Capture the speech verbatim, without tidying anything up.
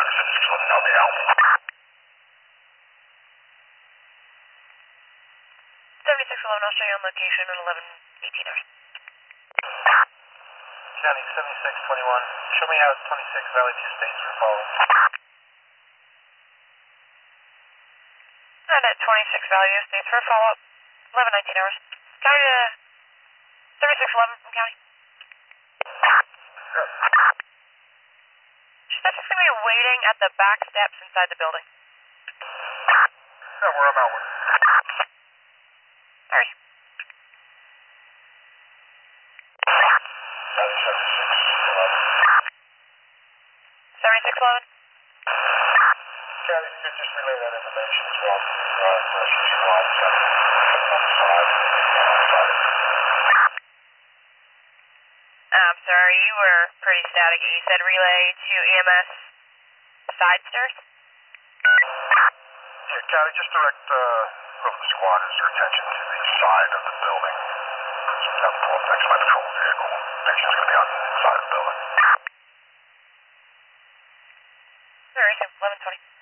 seventy-six eleven, I'll show you on location in eleven eighteen hours. County seventy-six twenty-one, show me how twenty-six Valley View States for follow. And at twenty-six Valley View States for follow-up, eleven nineteen hours. County to thirty-six eleven from county. Sure. She's just going to be waiting at the back steps inside the building. Yeah, where I'm out with. Sorry. County seventy-six eleven. seventy-six eleven? County, you could just relay that information as well. Uh, for us, she's on the side. On the side. I'm sorry, you were pretty static. You said relay to E M S side stairs? Yeah, County, just direct uh, whoever the squad is their attention to the side of the building. So we have to pull up next to my patrol vehicle. Patient's going to be on the side of the building. Sorry, eleven twenty.